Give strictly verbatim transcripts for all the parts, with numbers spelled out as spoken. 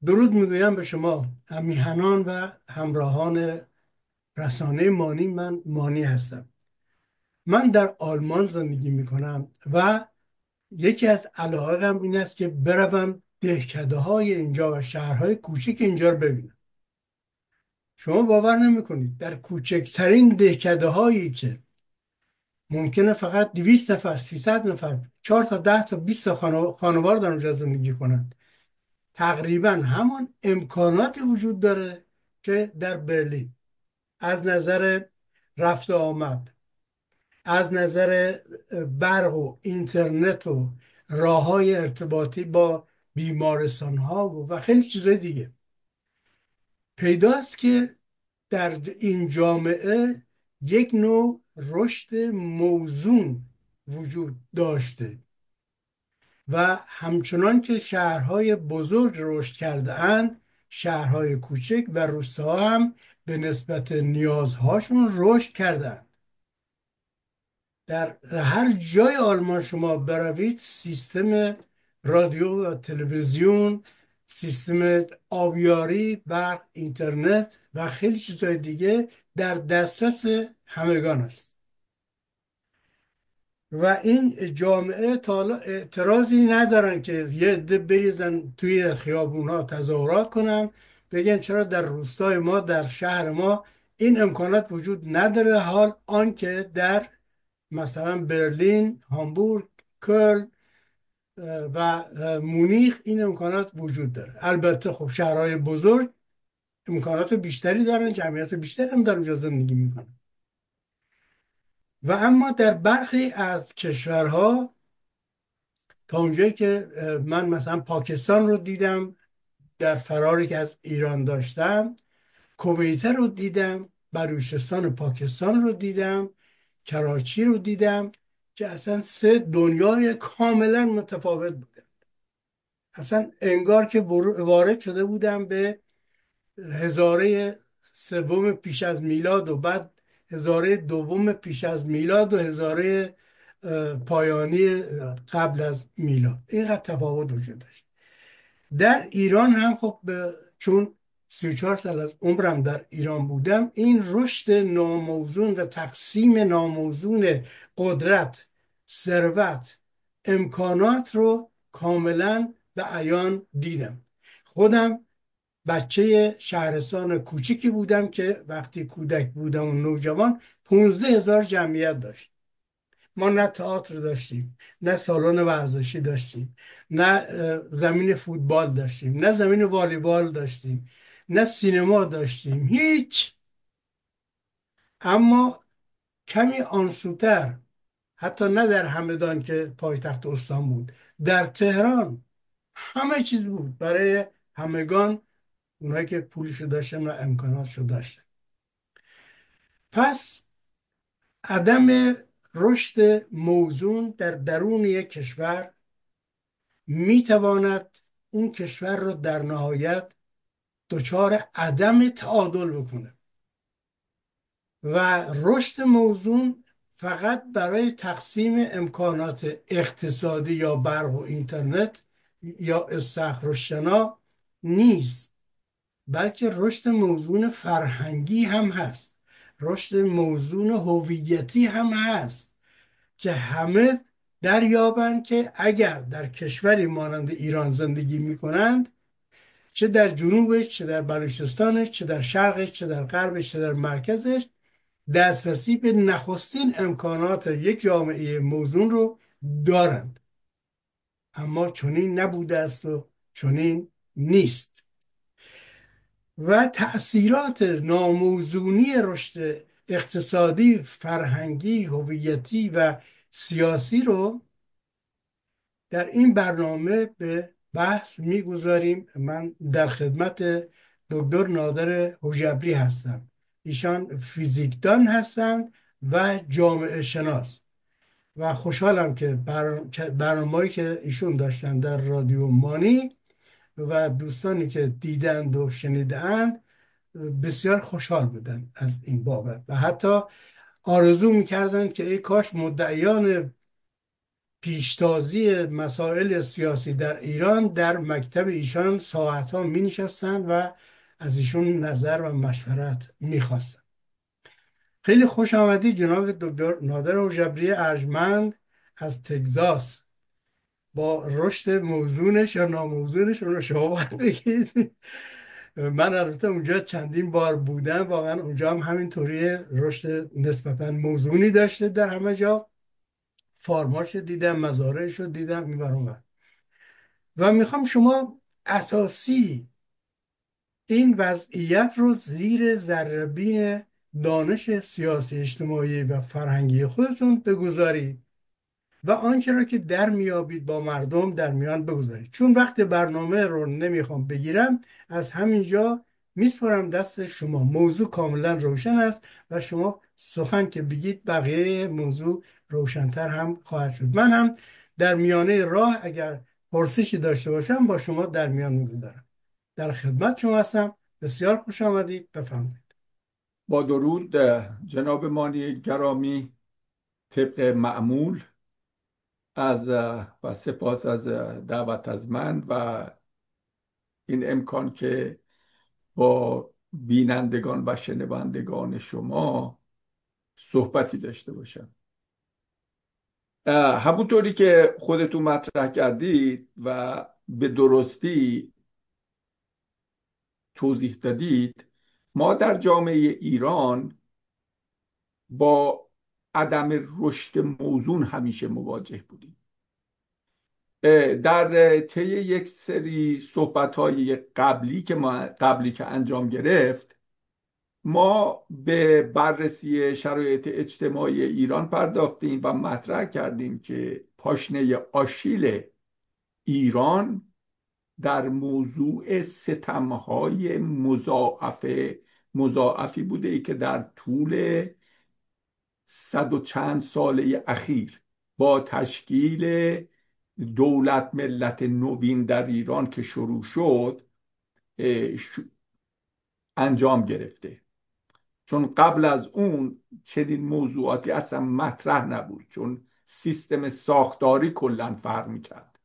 درود میگویم به شما همیهنان و همراهان رسانه مانی. من مانی هستم. من در آلمان زندگی میکنم و یکی از علاقم این است که بروم دهکده های اینجا و شهرهای کوچک اینجا رو ببینم. شما باور نمیکنید در کوچکترین دهکده هایی که ممکنه فقط دویست نفر، سیصد نفر، چهار تا ده تا بیست تا خانوار در اونجا زندگی کنند، تقریبا همان امکاناتی وجود داره که در برلین. از نظر رفت و آمد، از نظر برق و اینترنت و راه های ارتباطی با بیمارستان ها و, و خیلی چیزای دیگه. پیداست که در این جامعه یک نوع رشد موزون وجود داشته و همچنان که شهرهای بزرگ رشد کرده اند، شهرهای کوچک و روستاها هم به نسبت نیازهاشون رشد کردند. در هر جای آلمان شما بروید، سیستم رادیو و تلویزیون، سیستم آبیاری، برق، اینترنت و خیلی چیزهای دیگه در دسترس همگان است و این جامعه تا حالا اعتراضی ندارن که یه عده بریزن توی خیابون ها تظاهرات کنن، بگن چرا در روستای ما، در شهر ما این امکانات وجود نداره، حال آنکه در مثلا برلین، هامبورگ، کلن و مونیخ این امکانات وجود داره. البته خب شهرهای بزرگ امکانات بیشتری دارن، جمعیت بیشتری هم در اونجا زندگی میکنن. و اما در برخی از کشورها، تا اونجایی که من مثلا پاکستان رو دیدم، در فراری که از ایران داشتم، کویت رو دیدم، بلوچستان پاکستان رو دیدم، کراچی رو دیدم، که اصلا سه دنیای کاملا متفاوت بوده. اصلا انگار که وارد شده بودم به هزاره سوم پیش از میلاد و بعد هزاره دوم پیش از میلاد و هزاره پایانی قبل از میلاد. اینقدر تفاوت وجود داشت. در ایران هم خب چون سی و چهار سال از عمرم در ایران بودم، این رشد ناموزون و تقسیم ناموزون قدرت، ثروت، امکانات رو کاملا به عیان دیدم. خودم بچه شهرستان کوچیکی بودم که وقتی کودک بودم و نوجوان پونزده هزار جمعیت داشت. ما نه تئاتر داشتیم، نه سالن ورزشی داشتیم، نه زمین فوتبال داشتیم، نه زمین والیبال داشتیم، نه سینما داشتیم، هیچ. اما کمی آنسوتر، حتی نه در همدان که پایتخت استان بود، در تهران همه چیز بود برای همگان، اونایی که پولشو داشتن و امکاناتشو داشتن. پس عدم رشد موزون در درون یک کشور میتواند اون کشور رو در نهایت دچار عدم تعادل بکنه و رشد موزون فقط برای تقسیم امکانات اقتصادی یا برق و اینترنت یا استخرالشنا نیست، بلکه رشد موزون فرهنگی هم هست، رشد موزون هویتی هم هست که همه دریابند که اگر در کشوری مانند ایران زندگی میکنند، چه در جنوبش، چه در بلوچستانش، چه در شرقش، چه در غربش، چه در مرکزش، دسترسی به نخستین امکانات یک جامعه موزون رو دارند. اما چنین نبوده است و چنین نیست و تأثیرات ناموزونی رشد اقتصادی، فرهنگی، هویتی و سیاسی رو در این برنامه به بحث میگذاریم. من در خدمت دکتر نادر حجبری هستم. ایشان فیزیکدان هستند و جامعه شناس و خوشحالم که برنامه‌ای که ایشون داشتن در رادیو مانی و دوستانی که دیدند و شنیدند بسیار خوشحال بودن از این بابت و حتی آرزو میکردن که ای کاش مدعیان پیشتازی مسائل سیاسی در ایران در مکتب ایشان ساعتها می نشستن و از ایشون نظر و مشورت می خواستن. خیلی خوش آمدی جناب دکتر نادر حجبری ارجمند از تگزاس. با رشد موزونش یا ناموزونش اون رو شما باید بگید. من البته اونجا چندین بار بودم، واقعا اونجا هم همینطوری رشد نسبتا موزونی داشته. در همه جا فارماش دیدم، مزارعش رو دیدم، این اونور. و میخوام شما اساسی این وضعیت رو زیر ذره‌بین دانش سیاسی اجتماعی و فرهنگی خودتون بگذارید و آنچه را که در میابید با مردم در میان بگذارید. چون وقت برنامه رو نمیخوام بگیرم، از همینجا میسپارم دست شما. موضوع کاملا روشن است و شما سخن که بگید بقیه موضوع روشنتر هم خواهد شد. من هم در میانه راه اگر پرسشی داشته باشم با شما در میان میگذارم. در خدمت شما هستم. بسیار خوش آمدید، بفرمایید. با درود جناب مانی گرامی، طبق معمول از و سپاس از دعوت از من و این امکان که با بینندگان و شنوندگان شما صحبتی داشته باشم. همونطوری که خودتون مطرح کردید و به درستی توضیح دادید، ما در جامعه ایران با عدم رشد موزون همیشه مواجه بودیم. در طی یک سری صحبت‌های قبلی که ما قبلی که انجام گرفت، ما به بررسی شرایط اجتماعی ایران پرداختیم و مطرح کردیم که پاشنه آشیل ایران در موضوع ستمهای مضاعفه مضاعفی بوده ای که در طول صد و چند ساله اخیر با تشکیل دولت ملت نوین در ایران که شروع شد انجام گرفته. چون قبل از اون چنین موضوعاتی اصلا مطرح نبود، چون سیستم ساختاری کلا فرق میکرد.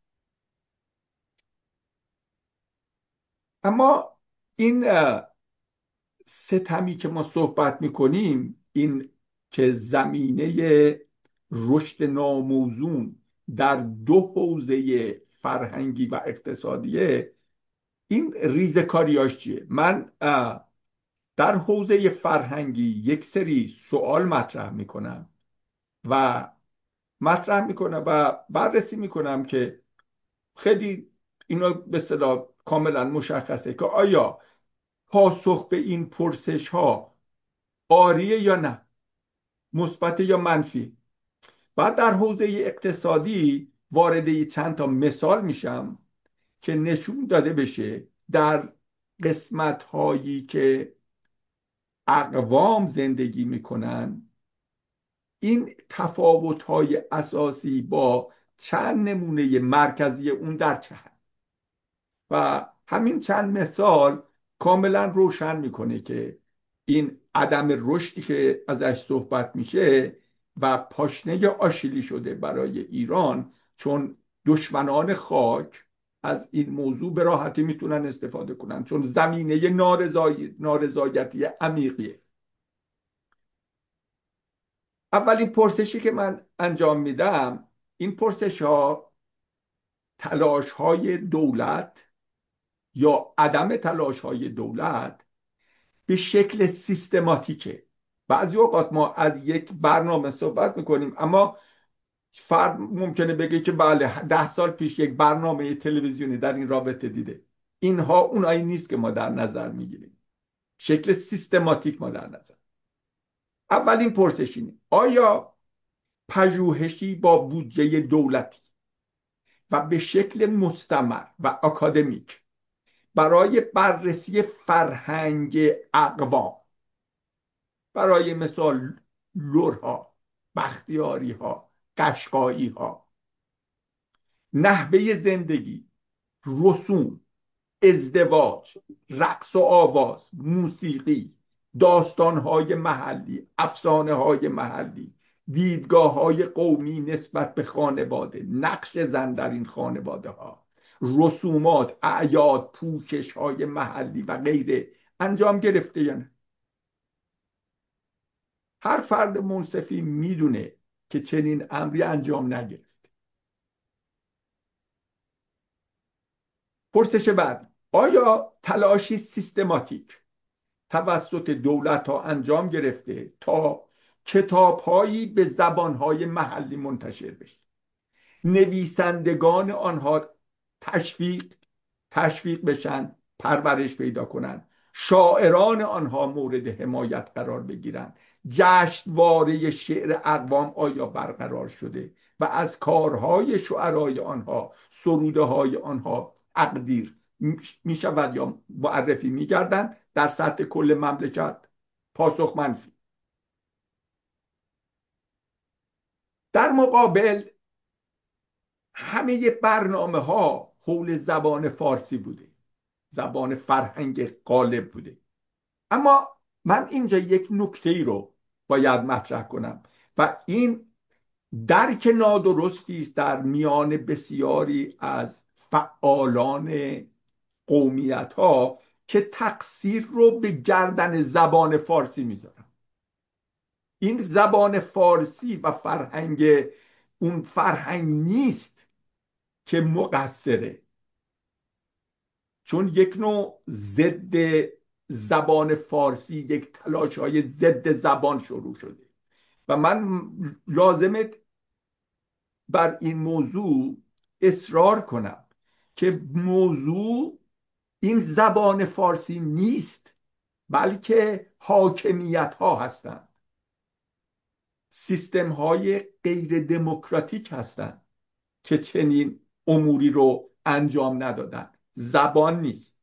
اما این ستمی که ما صحبت میکنیم، این که زمینه رشد ناموزون در دو حوزه فرهنگی و اقتصادیه، این ریزکاریاش چیه؟ من در حوزه فرهنگی یک سری سوال مطرح میکنم و مطرح میکنم و بررسی میکنم که خیلی اینا به اصطلاح کاملا مشخصه که آیا پاسخ به این پرسش ها آریه یا نه، مثبت یا منفی. بعد در حوزه اقتصادی وارد چند تا مثال میشم که نشون داده بشه در قسمت هایی که اقوام زندگی میکنن این تفاوت های اساسی با چند نمونه مرکزی اون در چه هست. و همین چند مثال کاملا روشن میکنه که این عدم رشدی که ازش صحبت میشه و پاشنه آشیلی شده برای ایران، چون دشمنان خاک از این موضوع به راحتی میتونن استفاده کنن، چون زمینه نارضای... نارضایتی عمیقیه. اولین پرسشی که من انجام میدم، این پرسش ها تلاش های دولت یا عدم تلاش های دولت به شکل سیستماتیکه. بعضی اوقات ما از یک برنامه صحبت میکنیم، اما فرد ممکنه بگه که بله ده سال پیش یک برنامه تلویزیونی در این رابطه دیده. اینها اونایی نیست که ما در نظر میگیریم. شکل سیستماتیک ما در نظر. اولین پرسش اینه: آیا پژوهشی با بودجه دولتی و به شکل مستمر و اکادمیک برای بررسی فرهنگ اقوام، برای مثال لرها، بختیاریها، قشقاییها، نحوه زندگی، رسوم، ازدواج، رقص و آواز، موسیقی، داستانهای محلی، افسانه‌های محلی، دیدگاه های قومی نسبت به خانواده، نقش زن در این خانواده ها، رسومات، اعیاد، پوشش های محلی و غیره انجام گرفته یا نه؟ هر فرد منصفی میدونه که چنین امری انجام نگرفت. پرسش بعد: آیا تلاشی سیستماتیک توسط دولت ها انجام گرفته تا کتاب هایی به زبان های محلی منتشر بشه، نویسندگان آنها تشویق تشویق بشن، پرورش پیدا کنن، شاعران آنها مورد حمایت قرار بگیرن، جشنواره شعر اقوام آیا برقرار شده و از کارهای شعرای آنها، سروده های آنها تقدیر می شود یا معرفی می گردن در سطح کل مملکت؟ پاسخ منفی. در مقابل همه برنامه ها حول زبان فارسی بوده، زبان فرهنگ غالب بوده. اما من اینجا یک نکته ای رو باید مطرح کنم و این درک نادرستی است در میان بسیاری از فعالان قومیت ها که تقصیر رو به گردن زبان فارسی میذارن. این زبان فارسی و فرهنگ اون فرهنگ نیست که مقصره، چون یک نوع ضد زبان فارسی، یک تلاش های ضد زبان شروع شده و من لازمه بر این موضوع اصرار کنم که موضوع این زبان فارسی نیست، بلکه حاکمیت ها هستند، سیستم های غیر دموکراتیک هستند که چنین اموری رو انجام ندادن، زبان نیست.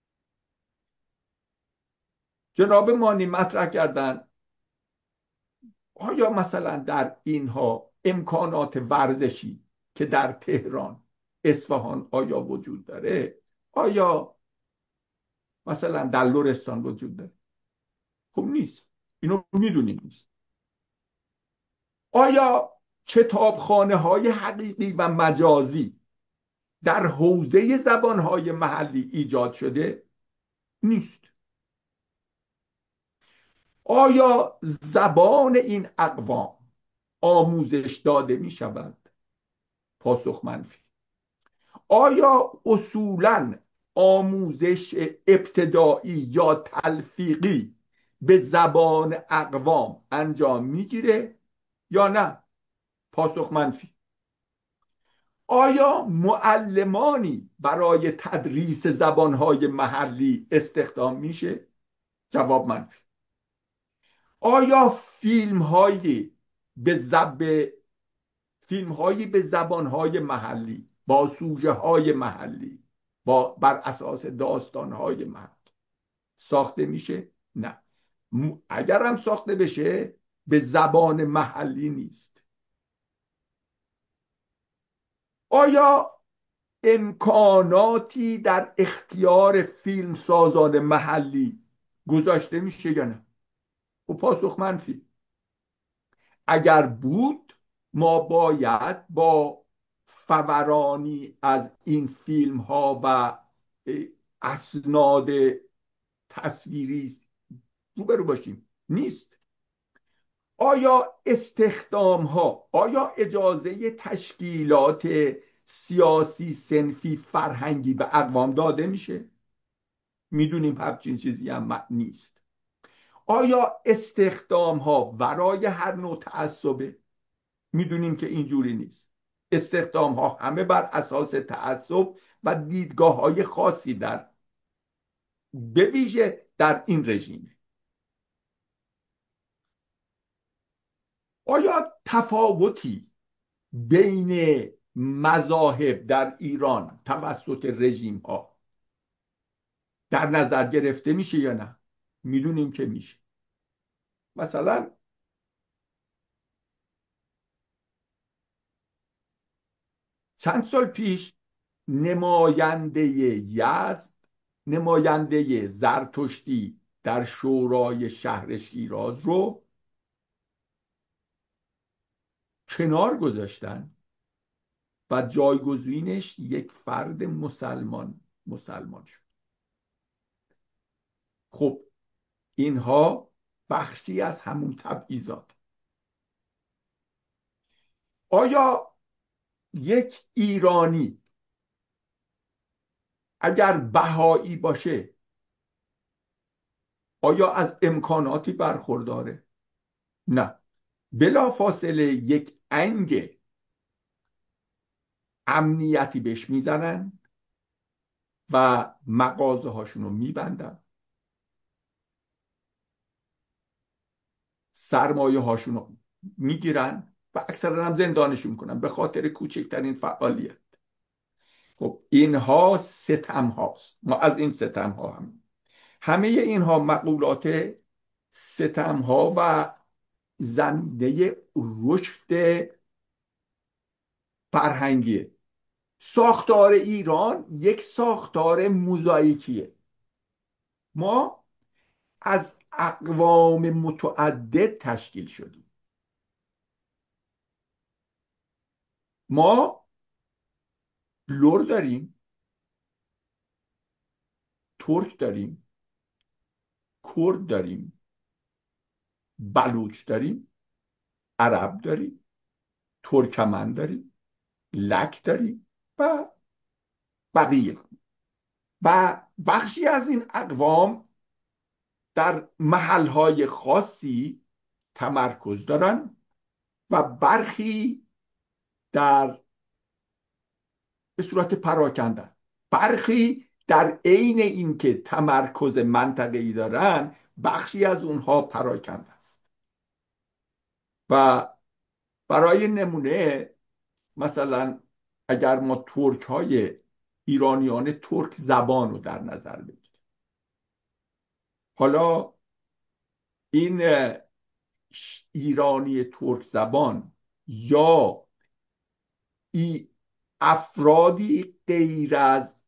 جناب مانی مطرح کردن آیا مثلا در اینها امکانات ورزشی که در تهران، اصفهان آیا وجود داره؟ آیا مثلا در لرستان وجود داره؟ خب نیست، اینو میدونیم نیست. آیا کتابخانه های حقیقی و مجازی در حوزه زبانهای محلی ایجاد شده؟ نیست. آیا زبان این اقوام آموزش داده می شود؟ پاسخ منفی. آیا اصولاً آموزش ابتدایی یا تلفیقی به زبان اقوام انجام میگیره یا نه؟ پاسخ منفی. آیا معلمانی برای تدریس زبانهای محلی استخدام میشه؟ جواب منفی. آیا فیلم هایی به زب فیلم هایی به زبان های محلی با سوژه های محلی، با بر اساس داستان های محلی ساخته میشه؟ نه. اگر هم ساخته بشه به زبان محلی نیست. آیا امکاناتی در اختیار فیلم سازان محلی گذاشته میشه یا نه؟ و پاسخ منفی. اگر بود ما باید با فورانی از این فیلم ها و اسناد تصویری روبرو باشیم. نیست. آیا استخدام ها، آیا اجازه تشکیلات سیاسی، صنفی، فرهنگی به اقوام داده میشه؟ میدونیم همچین چیزی هم نیست. آیا استخدام ها ورای هر نوع تعصبه؟ میدونیم که اینجوری نیست. استخدام ها همه بر اساس تعصب و دیدگاه های خاصی در به ویژه در این رژیم. آیا تفاوتی بین مذاهب در ایران توسط رژیم ها در نظر گرفته میشه یا نه؟ میدونیم که میشه. مثلا چند سال پیش نماینده یزد، نماینده زرتشتی در شورای شهر شیراز رو کنار گذاشتن و جایگزینش یک فرد مسلمان مسلمان شد. خب اینها بخشی از همون تبعیضات. آیا یک ایرانی اگر بهایی باشه آیا از امکاناتی برخورداره؟ نه، بلا فاصله یک انگ امنیتی بهش میزنن و مغازه هاشون رو میبندن، سرمایه هاشون رو میگیرن و اکثرا هم زندانشون میکنن به خاطر کوچکترین فعالیت. خب اینها ستم هاست. ما از این ستم ها هم همه اینها مقولات ستم ها و زمینه رشد فرهنگیه. ساختار ایران یک ساختار موزاییکیه. ما از اقوام متعدد تشکیل شدیم. ما لر داریم، ترک داریم، کرد داریم، بلوچ داریم، عرب داریم، ترکمن داریم، لک داریم و بقیه. و بخشی از این اقوام در محلهای خاصی تمرکز دارن و برخی در به صورت پراکنده، برخی در عین اینکه تمرکز منطقه‌ای دارن بخشی از اونها پراکنده است. و برای نمونه مثلا اگر ما ترک های ایرانیان ترک زبان رو در نظر بگیریم، حالا این ایرانی ترک زبان یا ای افرادی غیر از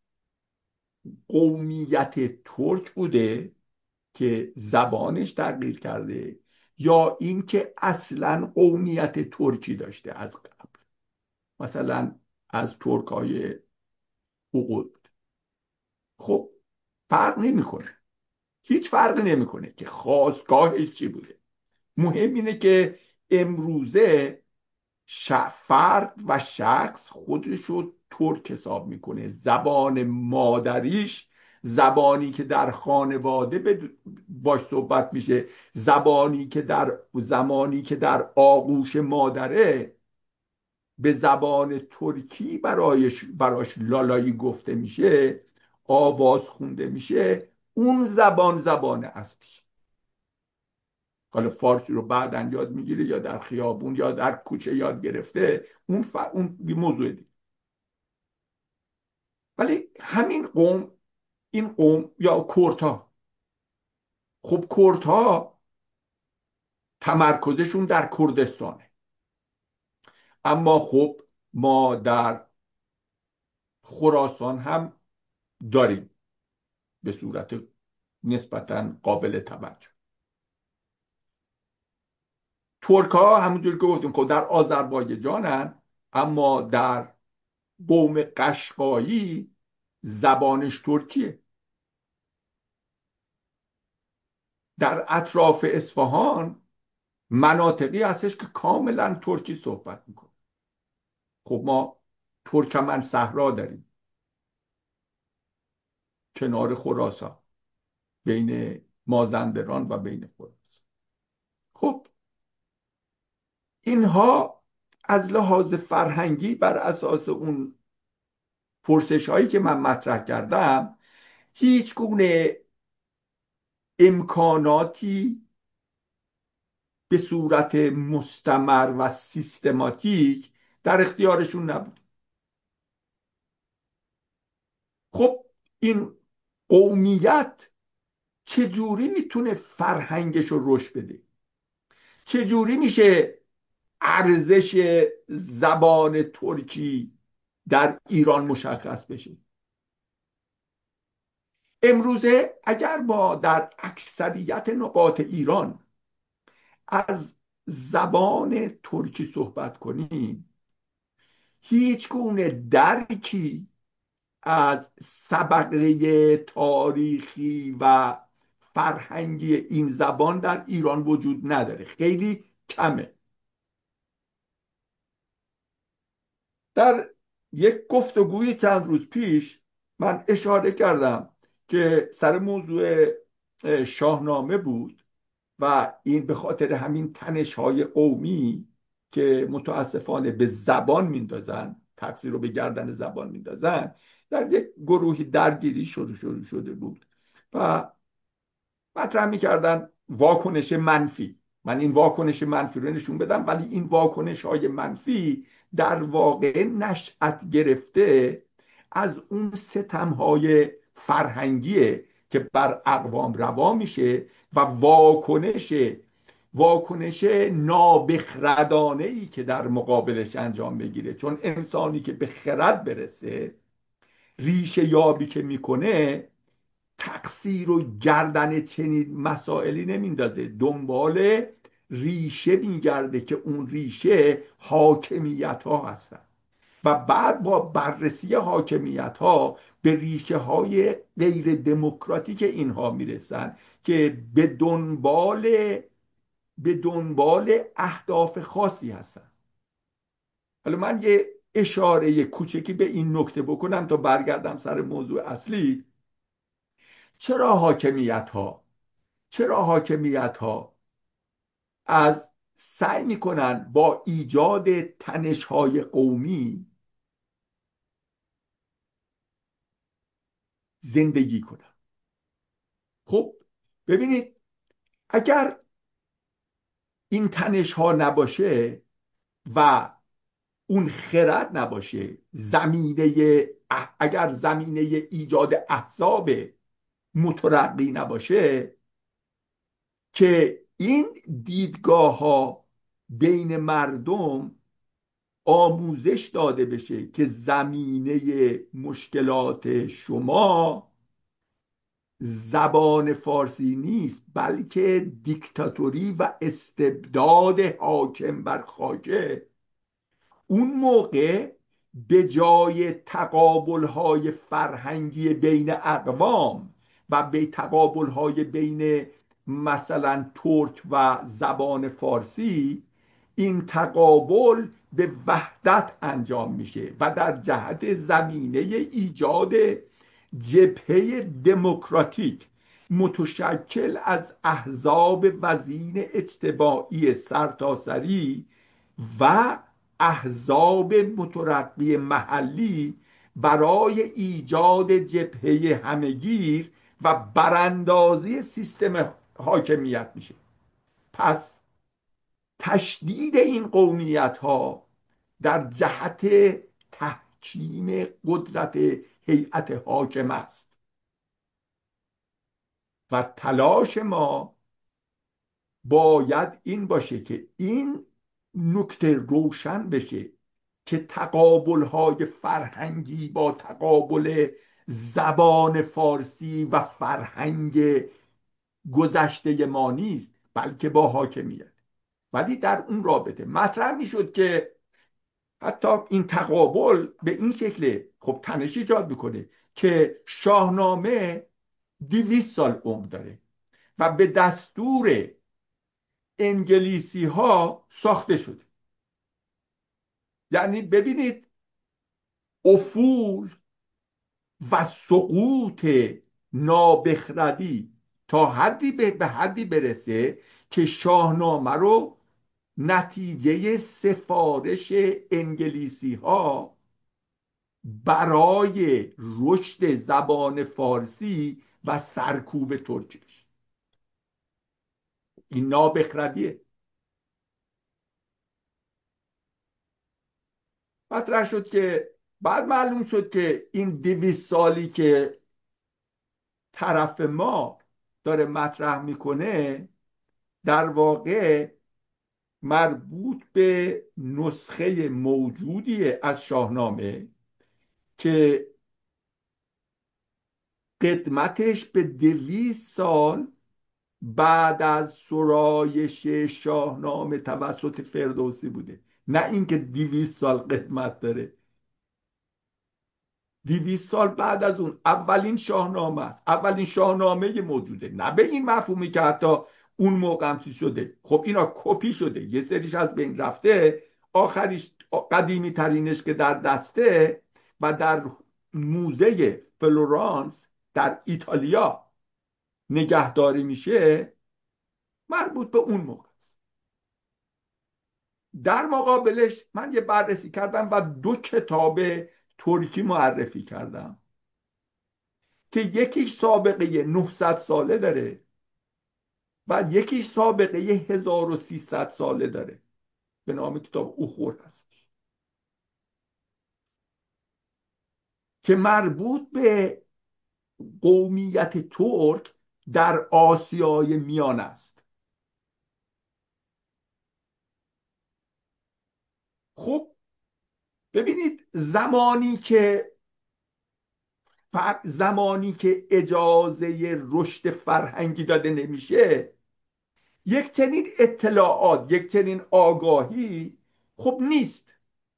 قومیت ترک بوده که زبانش تغییر کرده، یا اینکه اصلا قومیت ترکی داشته از قبل، مثلا از ترک های اوغود. خب فرق نمیکنه، هیچ فرق نمیکنه که خاستگاهش چی بوده. مهم اینه که امروزه فرد و شخص خودش رو ترک حساب میکنه، زبان مادریش، زبانی که در خانواده باش صحبت میشه، زبانی که در زمانی که در آغوش مادره به زبان ترکی برایش براش لالایی گفته میشه، آواز خونده میشه، اون زبان زبان اصلیش. حالا فارسی رو بعدن یاد میگیره یا در خیابون یا در کوچه یاد گرفته، اون ف... اون موضوع دیگه. ولی همین قوم، این قوم یا کردها، خب کردها تمرکزشون در کردستانه، اما خب ما در خراسان هم داریم به صورت نسبتا قابل توجه. ترک ها همونجور که گفتیم خب در آذربایجانن، اما در قوم قشقایی زبانش ترکیه. در اطراف اصفهان مناطقی هستش که کاملا ترکی صحبت میکنه. خب ما ترکمن صحرا داریم کنار خراسان، بین مازندران و بین خراسان. خب اینها از لحاظ فرهنگی بر اساس اون پرسش هایی که من مطرح کردم هیچ گونه امکاناتی به صورت مستمر و سیستماتیک در اختیارشون نبود. خب این قومیت چجوری میتونه فرهنگش رو رشد بده؟ چجوری میشه ارزش زبان ترکی در ایران مشخص بشه؟ امروزه اگر ما در اکثریت نقاط ایران از زبان ترکی صحبت کنیم، هیچ گونه درکی از سبقه تاریخی و فرهنگی این زبان در ایران وجود نداره، خیلی کمه. در یک گفتگوی چند روز پیش من اشاره کردم که سر موضوع شاهنامه بود و این به خاطر همین تنش های قومی که متاسفانه به زبان میندازن، تقصیر رو به گردن زبان میندازن، در یک گروهی درگیری شروع شروع شده بود و مطرح میکردن واکنش منفی. من این واکنش منفی رو نشون بدم، ولی این واکنش های منفی در واقع نشأت گرفته از اون ستم های فرهنگیه که بر اقوام روا میشه و واکنش واکنش نابخردانه ای که در مقابلش انجام بگیره. چون انسانی که به خرد برسه، ریشه یابی که میکنه، تقصیر و گردن چنین مسائلی نمیندازه، دنبال ریشه میگرده که اون ریشه حاکمیت ها هستن و بعد با بررسی حاکمیت ها به ریشه های غیر دموکراتیک اینها میرسن که به دنبال به دنبال اهداف خاصی هستن. حالا من یه اشاره کوچکی به این نکته بکنم تا برگردم سر موضوع اصلی. چرا حاکمیت ها چرا حاکمیت ها از سعی میکنن با ایجاد تنش های قومی زندگی کنن؟ خب ببینید، اگر این تنش ها نباشه و اون خرد نباشه، زمینه اگر زمینه ایجاد احزاب مترقی نباشه که این دیدگاه ها بین مردم آموزش داده بشه که زمینه مشکلات شما زبان فارسی نیست، بلکه دیکتاتوری و استبداد حاکم بر خاکه، اون موقع به جای تقابل‌های فرهنگی بین اقوام و به تقابل‌های بین مثلا ترک و زبان فارسی، این تقابل به وحدت انجام میشه و در جهت زمینه ایجاد جبهه دموکراتیک متشکل از احزاب وزین اجتماعی سرتاسری و احزاب مترقی محلی برای ایجاد جبهه همگیر و براندازی سیستم حاکمیت میشه. پس تشدید این قومیت ها در جهت تحکیم قدرت هیئت حاکم است و تلاش ما باید این باشه که این نکته روشن بشه که تقابل های فرهنگی با تقابل زبان فارسی و فرهنگ گذشته ما نیست، بلکه با حاکمیت. ولی در اون رابطه مطرح می شد که حتی این تقابل به این شکل خب تنش ایجاد میکنه که شاهنامه دویست سال عمر داره و به دستور انگلیسی ها ساخته شده. یعنی ببینید افول و سقوط نابخردی تا حدی به, به حدی برسه که شاهنامه رو نتیجه سفارش انگلیسی ها برای رشد زبان فارسی و سرکوب ترکی بشه. این نابخردیه. مطرح شد که بعد معلوم شد که این دویست سالی که طرف ما داره مطرح میکنه در واقع مربوط به نسخه موجودیه از شاهنامه که قدمتش به دویست سال بعد از سرایش شاهنامه توسط فردوسی بوده، نه اینکه دویست سال قدمت داره. دویست سال بعد از اون اولین شاهنامه است، اولین شاهنامه موجوده، نه به این مفهومی که حتی اون موقع هم چی شده. خب اینا کپی شده، یه سریش از بین رفته، آخریش قدیمی ترینش که در دسته و در موزه فلورانس در ایتالیا نگهداری میشه، مربوط به اون موقع است. در مقابلش من یه بررسی کردم و دو کتاب ترکی معرفی کردم که یکیش سابقه نهصد ساله داره و یکیش سابقه هزار و سیصد ساله داره، به نام کتاب اخور هست، که مربوط به قومیت ترک در آسیای میان است. خب ببینید، زمانی که زمانی که اجازه رشد فرهنگی داده نمیشه، یک چنین اطلاعات، یک چنین آگاهی خب نیست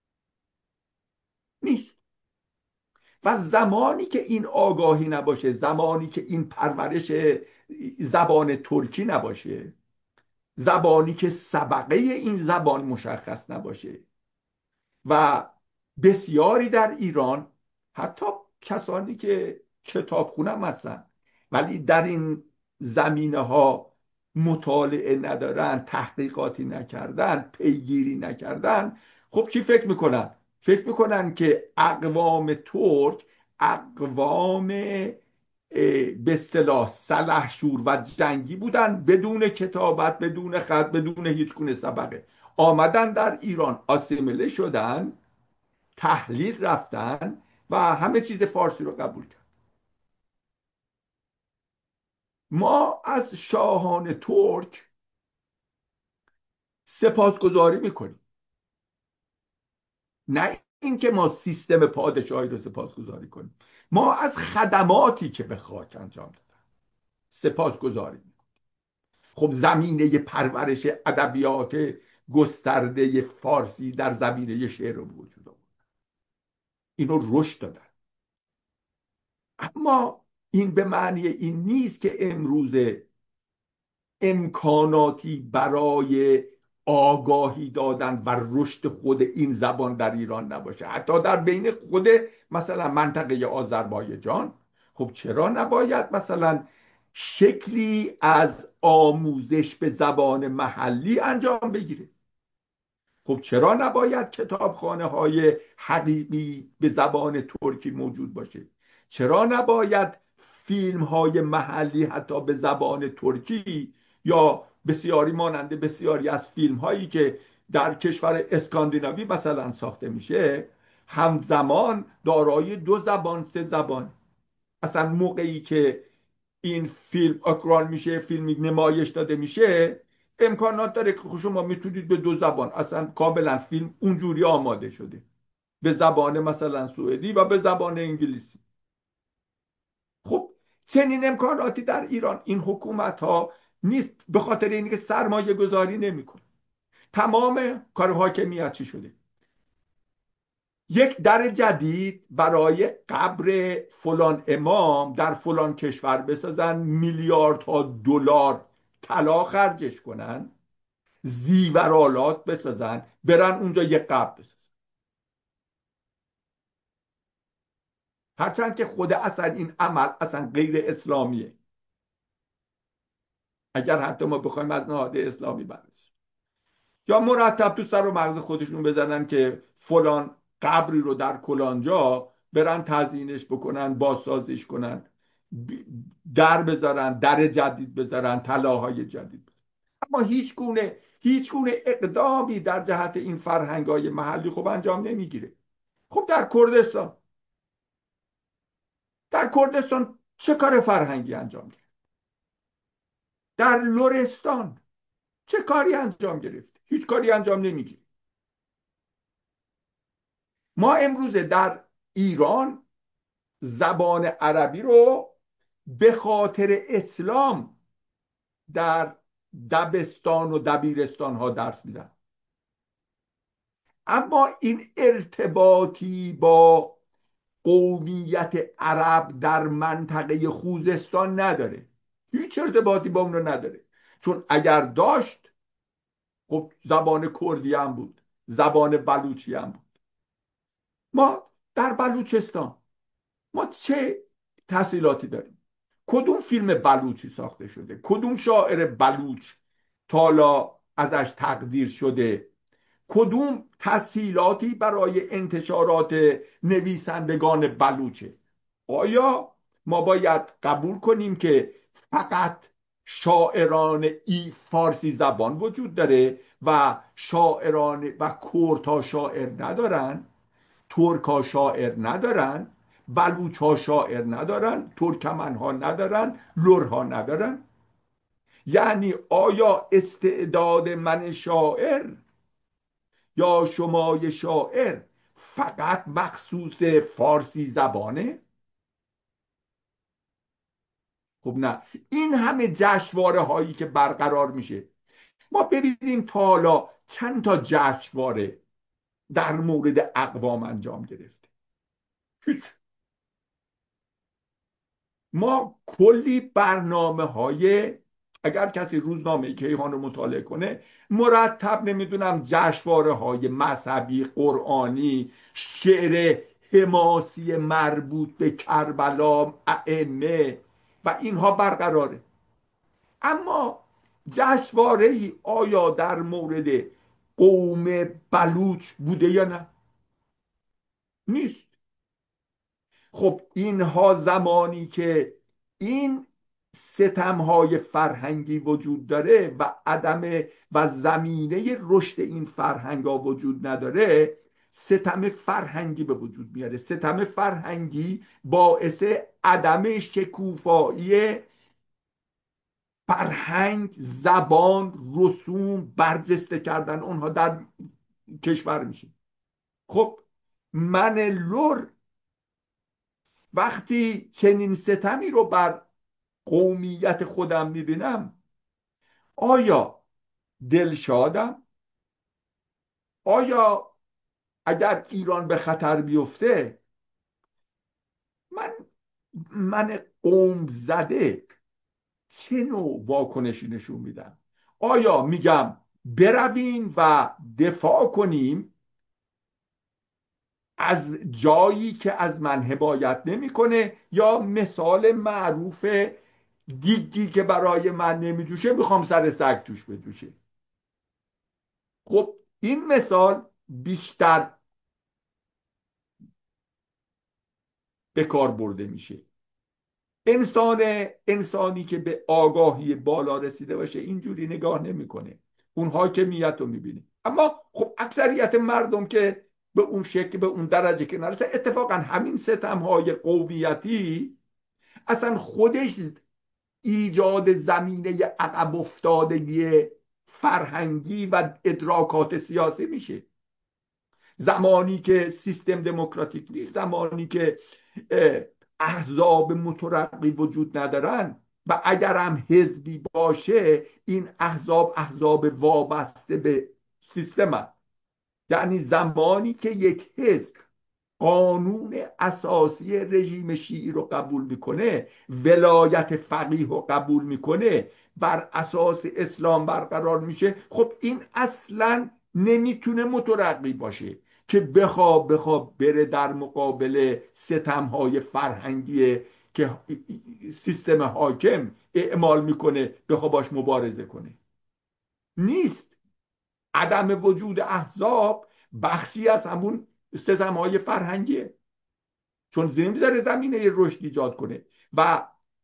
نیست و زمانی که این آگاهی نباشه، زمانی که این پرورش زبان ترکی نباشه، زبانی که سبقه این زبان مشخص نباشه، و بسیاری در ایران، حتی کسانی که کتاب خونم هستن ولی در این زمینه ها مطالعه ندارن، تحقیقاتی نکردن، پیگیری نکردن، خب چی فکر میکنن؟ فکر میکنن که اقوام ترک اقوام به اصطلاح سلحشور و جنگی بودن، بدون کتابت، بدون خط، بدون هیچ گونه سبقه آمدن در ایران، آسیمیله شدن، تحلیل رفتن و همه چیز فارسی رو قبول کرد. ما از شاهان ترک سپاسگزاری میکنیم، نه اینکه ما سیستم پادشاهی رو سپاسگزاری کنیم، ما از خدماتی که به خاک انجام دادن سپاسگزاری میکنیم. خب زمینه پرورش ادبیات گسترده فارسی در زمینه شعر رو وجود آورد، اینو رشد دادن. اما این به معنی این نیست که امروزه امکاناتی برای آگاهی دادن و رشد خود این زبان در ایران نباشه، حتی در بین خود مثلا منطقه آذربایجان. خب چرا نباید مثلا شکلی از آموزش به زبان محلی انجام بگیره؟ خب چرا نباید کتابخانه های حقیقی به زبان ترکی موجود باشه؟ چرا نباید فیلم های محلی حتی به زبان ترکی، یا بسیاری ماننده بسیاری از فیلم هایی که در کشور اسکاندیناوی مثلا ساخته میشه، همزمان دارای دو زبان، سه زبان؟ اصلا موقعی که این فیلم اکران میشه، فیلم نمایش داده میشه، امکانات داره که شما میتونید به دو زبان، اصلا کاملا فیلم اونجوری آماده شده، به زبان مثلا سوئدی و به زبان انگلیسی. خب چنین امکاناتی در ایران این حکومت ها نیست، به خاطر اینکه سرمایه گذاری نمیکنه. تمام کار حاکمیت چی شده؟ یک در جدید برای قبر فلان امام در فلان کشور بسازن، میلیاردها دلار طلا خرجش کنن، زیورالات بسازن، برن اونجا یک قبر بسازن، هرچند که خود اصلا این عمل اصلا غیر اسلامیه، اگر حتی ما بخوایم از نهاد اسلامی بررسی، یا مرتب تو سر و مغز خودشون بزنن که فلان قبری رو در کلانجا برن تزیینش بکنن، بازسازیش کنن، در بذارن، در جدید بذارن، طلاهای جدید بذارن. اما هیچ گونه هیچ گونه اقدامی در جهت این فرهنگ‌های محلی خب انجام نمیگیره. خب در کردستان در کردستان چه کار فرهنگی انجام گرفت؟ در لرستان چه کاری انجام گرفت؟ هیچ کاری انجام نمیگیره. ما امروزه در ایران زبان عربی رو به خاطر اسلام در دبستان و دبیرستان ها درس میدن، اما این ارتباطی با قومیت عرب در منطقه خوزستان نداره، هیچ ارتباطی با اون رو نداره. چون اگر داشت خب زبان کردی هم بود، زبان بلوچی هم بود. ما در بلوچستان ما چه تحصیلاتی داریم؟ کدوم فیلم بلوچی ساخته شده؟ کدوم شاعر بلوچ تالا ازش تقدیر شده؟ کدوم تسهیلاتی برای انتشارات نویسندگان بلوچه؟ آیا ما باید قبول کنیم که فقط شاعران ای فارسی زبان وجود داره و شاعران و کردها شاعر ندارن، ترک ها شاعر ندارن، بلوچ ها شاعر ندارن، ترکمن ها ندارن، لر ها ندارن؟ یعنی آیا استعداد من شاعر یا شمای شاعر فقط مخصوص فارسی زبانه؟ خب نه، این همه جشنواره هایی که برقرار میشه، ما ببینیم تا حالا چند تا جشنواره در مورد اقوام انجام گرفته؟ هیچ. ما کلی برنامه های، اگر کسی روزنامه کیهان رو مطالعه کنه، مرتب نمیدونم جشنواره های مذهبی، قرآنی، شعر حماسی مربوط به کربلا، ائمه و اینها برقراره. اما جشنواره ای آیا در مورد قوم بلوچ بوده یا نه؟ نیست. خب اینها زمانی که این ستمهای فرهنگی وجود داره و عدم و زمینه رشد این فرهنگ ها وجود نداره، ستم فرهنگی به وجود میاره. ستم فرهنگی باعث عدم شکوفایی فرهنگ، زبان، رسوم، برجسته کردن اونها در کشور میشه. خب من لور وقتی چنین ستمی رو بر قومیت خودم میبینم، آیا دلشادم؟ آیا اگر ایران به خطر بیفته من من قوم زده چه نوع واکنشی نشون میدم؟ آیا میگم برویم و دفاع کنیم از جایی که از من حمایت نمیکنه، یا مثال معروف دیگی که برای من نمیجوشه میخوام سر سگ توش بجوشه؟ خب این مثال بیشتر به کار برده میشه. انسان انسانی که به آگاهی بالا رسیده باشه اینجوری نگاه نمیکنه، اون حاکمیت رو میبینه. اما خب اکثریت مردم که به اون شکل، به اون درجه که نرسه، اتفاقا همین ستم های قومیتی اصلا خودش ایجاد زمینه عقب افتادگی فرهنگی و ادراکات سیاسی میشه. زمانی که سیستم دموکراتیک نیست، زمانی که احزاب مترقی وجود ندارن، و اگر هم حزبی باشه این احزاب احزاب وابسته به سیستم هست. یعنی زمانی که یک حزب قانون اساسی رژیم شیعی رو قبول میکنه، ولایت فقیه رو قبول میکنه، بر اساس اسلام برقرار میشه، خب این اصلا نمیتونه مترقی باشه که بخوا بخوا بره در مقابل ستمهای فرهنگی که سیستم حاکم اعمال میکنه، بخوا باش مبارزه کنه. نیست. عدم وجود احزاب بخشی از همون ستمهای فرهنگیه، چون نمیذاره زمینه رشد ایجاد کنه و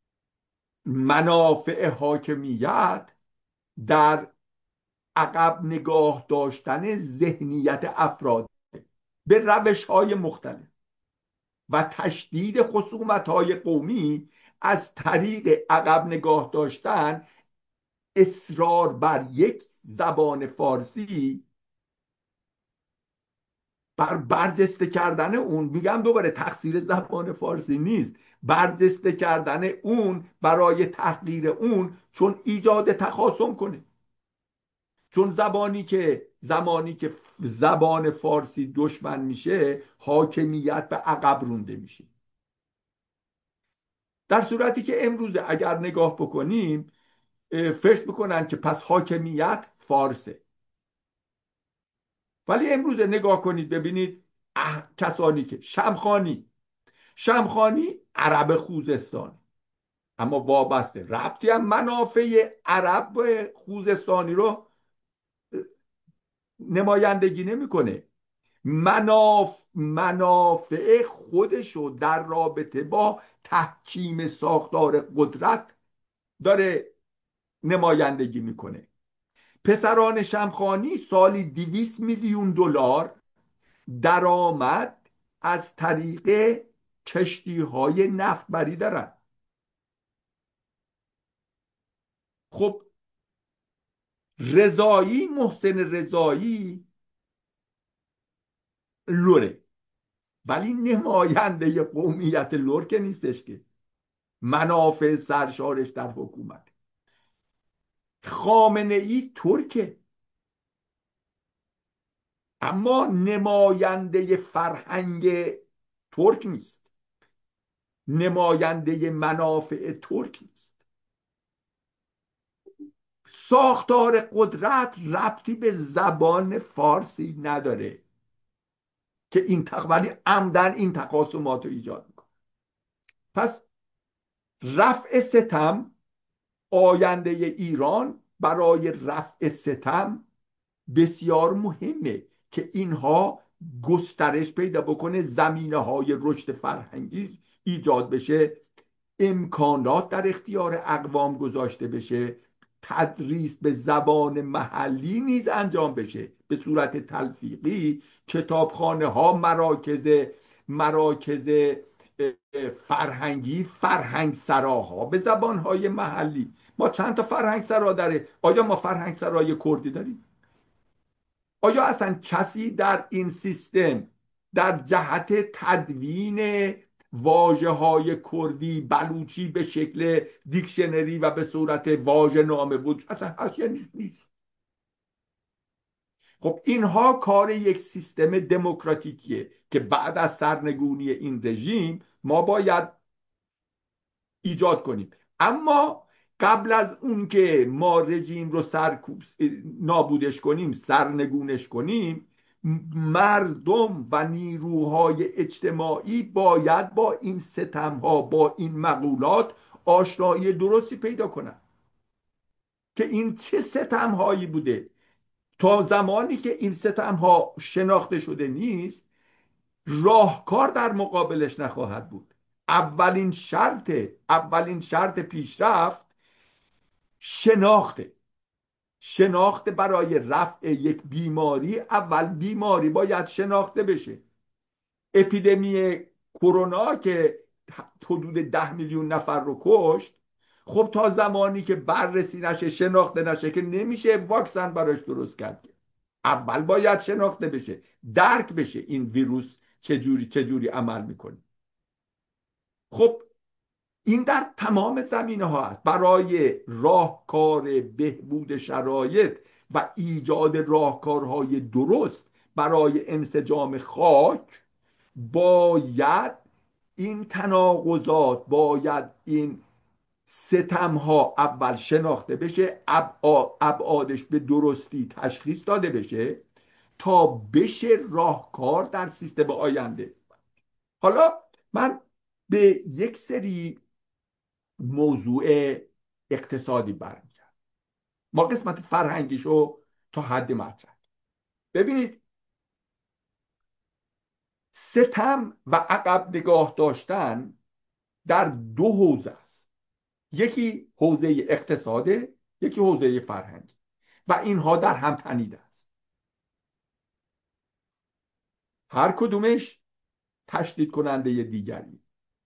منافع حاکمیت در عقب نگاه داشتن ذهنیت افراد به روش های مختلف و تشدید خصومت های قومی از طریق عقب نگاه داشتن، اصرار بر یک زبان فارسی، بر برجسته کردن اون. میگم دوباره تقصیر زبان فارسی نیست، برجسته کردن اون برای تحقیر اون، چون ایجاد تخاصم کنه. چون زبانی که زمانی که زبان فارسی دشمن میشه، حاکمیت به عقب رونده میشه. در صورتی که امروزه اگر نگاه بکنیم فرض بکنن که پس حاکمیت فارسه، ولی امروزه نگاه کنید ببینید کسانی که شمخانی شمخانی عرب خوزستانی، اما وابسته ربطی هم منافع عرب خوزستانی رو نمایندگی نمیکنه. مناف... منافع خودشو در رابطه با تحکیم ساختار قدرت داره نمایندگی میکنه. پسران شمخانی سالی دویست میلیون دلار درآمد از طریق کشتی های نفتبری دارن. خب رضایی، محسن رضایی لوره، ولی نماینده قومیت لور که نیستش که. منافع سرشارش در حکومت. خامنه ای ترکه، اما نماینده فرهنگ ترک نیست، نماینده منافع ترک نیست. ساختار قدرت ربطی به زبان فارسی نداره که این تق... ولی عمدن این تقاسمات رو ایجاد میکنه. پس رفع ستم، آینده ایران برای رفع ستم بسیار مهمه که اینها گسترش پیدا بکنه، زمینه های رشد فرهنگی ایجاد بشه، امکانات در اختیار اقوام گذاشته بشه، تدریس به زبان محلی نیز انجام بشه به صورت تلفیقی. کتابخانه ها، مراکز مراکز فرهنگی، فرهنگ سراها به زبان های محلی. ما چند تا فرهنگ سرا داره؟ آیا ما فرهنگ سرای کردی داریم؟ آیا اصلا کسی در این سیستم در جهت تدوین واژه های کردی بلوچی به شکل دیکشنری و به صورت واژه نامه بود اصلا هست یا نیست؟ خب اینها کار یک سیستم دموکراتیکیه که بعد از سرنگونی این رژیم ما باید ایجاد کنیم. اما قبل از اون که ما رژیم رو سرکوب نابودش کنیم، سرنگونش کنیم، مردم و نیروهای اجتماعی باید با این ستمها، با این مقولات آشنایی درستی پیدا کنن که این چه ستمهایی بوده. تا زمانی که این ستمها شناخته شده نیست، راهکار در مقابلش نخواهد بود. اولین شرط اولین شرط پیشرفت شناخته. شناخته برای رفع یک بیماری، اول بیماری باید شناخته بشه. اپیدمی کرونا که حدود ده میلیون نفر رو کشت، خب تا زمانی که بررسی نشه، شناخته نشه، که نمیشه واکسن براش درست کرد. اول باید شناخته بشه، درک بشه این ویروس چجوری چجوری عمل میکنه. خب این در تمام زمینه ها است. برای راهکار بهبود شرایط و ایجاد راهکارهای درست برای انسجام خاک، باید این تناقضات، باید این ستم ها اول شناخته بشه، ابعادش به درستی تشخیص داده بشه تا بشه راهکار در سیستم آینده. حالا من به یک سری موضوع اقتصادی برمیگردم. ما قسمت فرهنگیشو تا حد مطرح. ببینید، ستم و عقب نگاه داشتن در دو حوزه است. یکی حوزه اقتصاده، یکی حوزه فرهنگی، و اینها در هم تنیده است. هر کدومش تشدید کننده دیگری.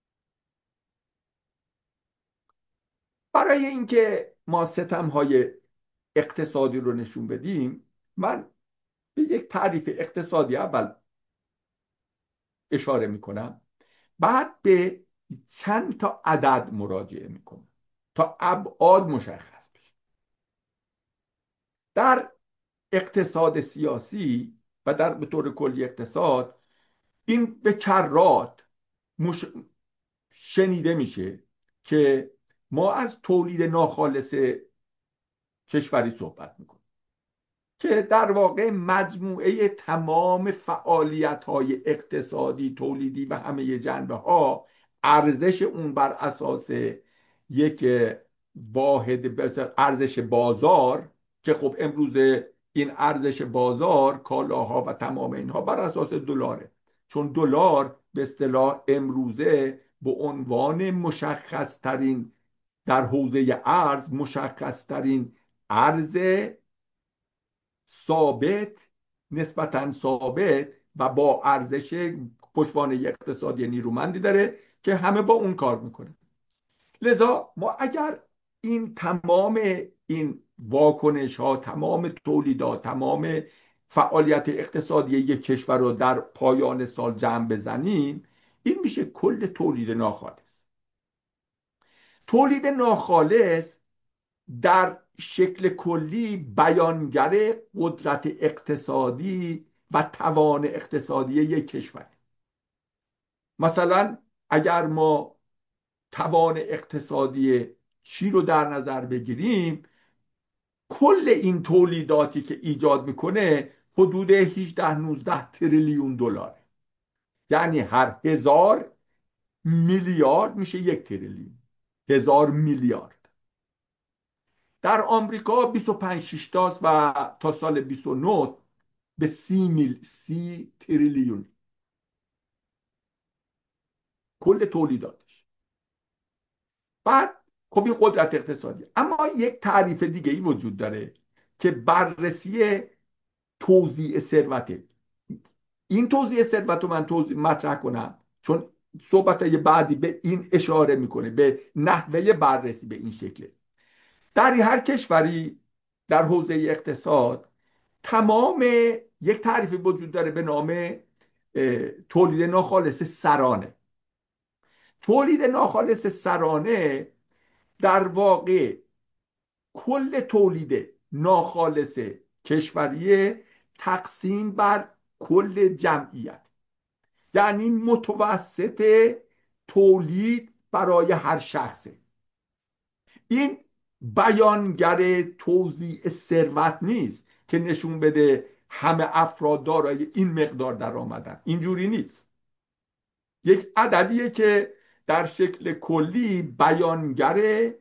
برای اینکه ما ستم‌های اقتصادی رو نشون بدیم، من به یک تعریف اقتصادی اول اشاره میکنم، بعد به چند تا عدد مراجعه میکنه تا ابعاد مشخص بشه. در اقتصاد سیاسی و در به طور کلی اقتصاد، این به کرات مش... شنیده میشه که ما از تولید ناخالص کشوری صحبت میکنیم که در واقع مجموعه تمام فعالیت های اقتصادی، تولیدی و همه جنبه ها، ارزش اون بر اساس یک واحد ارزش بازار، که خب امروز این ارزش بازار کالاها و تمام اینها بر اساس دلاره، چون دلار به اصطلاح امروزه به عنوان مشخص ترین در حوزه ارز مشخص ترین ارز ثابت، نسبتا ثابت و با ارزش پشتوانه اقتصادی نیرومندی داره که همه با اون کار میکنه. لذا ما اگر این تمام این واکنش ها، تمام تولیدات، تمام فعالیت اقتصادی یک کشور رو در پایان سال جمع بزنیم، این میشه کل تولید ناخالص. تولید ناخالص در شکل کلی بیانگر قدرت اقتصادی و توان اقتصادی یک کشور. مثلا اگر ما توان اقتصادی چی رو در نظر بگیریم، کل این تولیداتی که ایجاد میکنه حدود هجده نوزده تریلیون دلاره. یعنی هر هزار میلیارد میشه یک تریلیون، هزار میلیارد. در آمریکا بیست و پنج شش و تا سال بیست و نه به سی میل سی تریلیون کل تولیداتش. بعد خب این قدرت اقتصادی. اما یک تعریف دیگه ای وجود داره که بررسی توزیع ثروته. این توزیع ثروت رو من توضیح مطرح کنم چون صحبت بعدی به این اشاره میکنه، به نحوه بررسی به این شکله. در هر کشوری در حوزه اقتصاد تمام یک تعریف وجود داره به نام تولید ناخالص سرانه. تولید ناخالص سرانه در واقع کل تولید ناخالص کشوری تقسیم بر کل جمعیت، یعنی متوسط تولید برای هر شخصه. این بیانگر توزیع ثروت نیست که نشون بده همه افراد دارای این مقدار در آمدن. اینجوری نیست. یک عددیه که در شکل کلی بیانگر